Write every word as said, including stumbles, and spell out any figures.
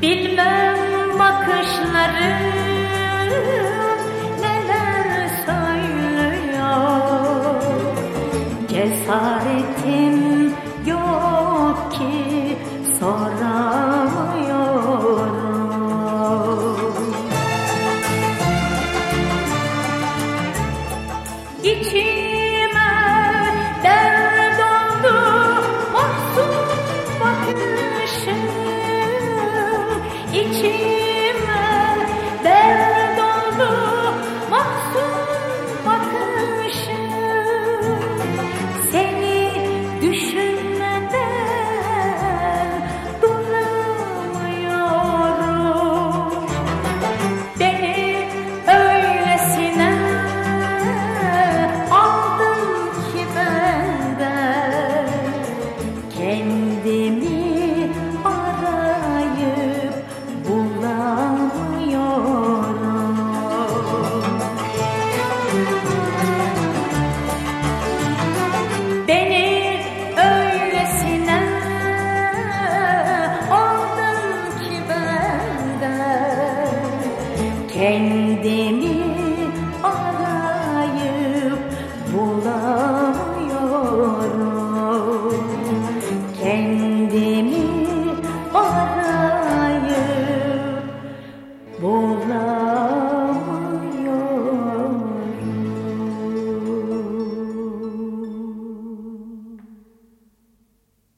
Bilmem bakışlarım neler söylüyor. Cesaretim yok ki soramıyorum. İçime dert oldu mahzun bakışım. İçime dert oldu mahzun bakışım. Seni düşünmeden duramıyorum. Beni öylesine aldın ki benden, kendimi arayıp bulamıyorum. Beni öylesine aldın ki benden, kendimi